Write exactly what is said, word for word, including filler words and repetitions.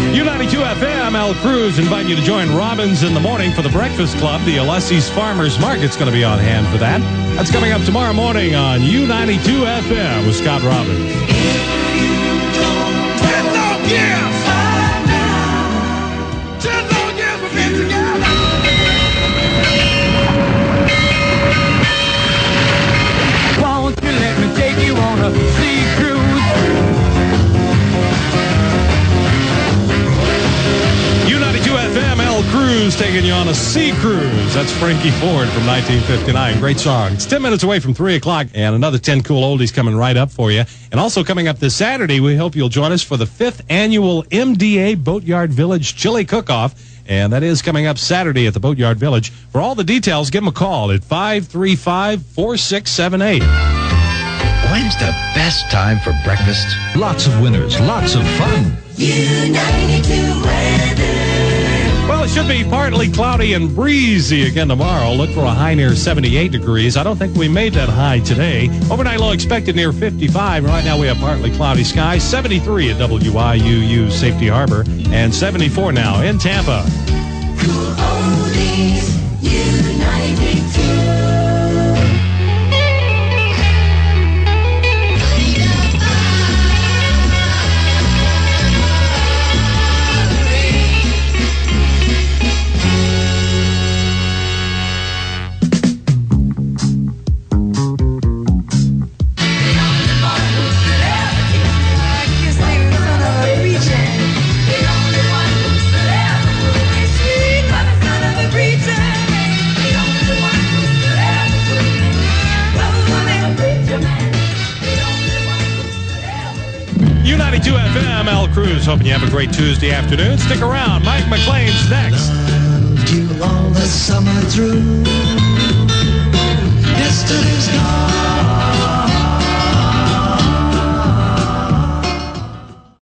U ninety-two F M, Al Cruz inviting you to join Robbins in the morning for the Breakfast Club. The Alessi's Farmers Market's going to be on hand for that. That's coming up tomorrow morning on U ninety-two F M with Scott Robbins. Ten long years! Ten long years we've been together! Won't you let me take you on a sea cruise? U ninety-two F M, Al Cruz taking you on a sea cruise. That's Frankie Ford from nineteen fifty-nine. Great song. It's ten minutes away from three o'clock, and another ten cool oldies coming right up for you. And also coming up this Saturday, we hope you'll join us for the fifth annual M D A Boatyard Village Chili Cook-Off. And that is coming up Saturday at the Boatyard Village. For all the details, give them a call at five three five, four six seven eight. When's the best time for breakfast? Lots of winners, lots of fun. U ninety-two weather. Well, it should be partly cloudy and breezy again tomorrow. Look for a high near seventy-eight degrees. I don't think we made that high today. Overnight low expected near fifty-five. Right now we have partly cloudy skies. seventy-three at W I U U Safety Harbor and seventy-four now in Tampa. Cool oldies, U ninety-two. U ninety-two F M, Al Cruz, hoping you have a great Tuesday afternoon. Stick around. Mike McLean's next. Loved you all the summer through.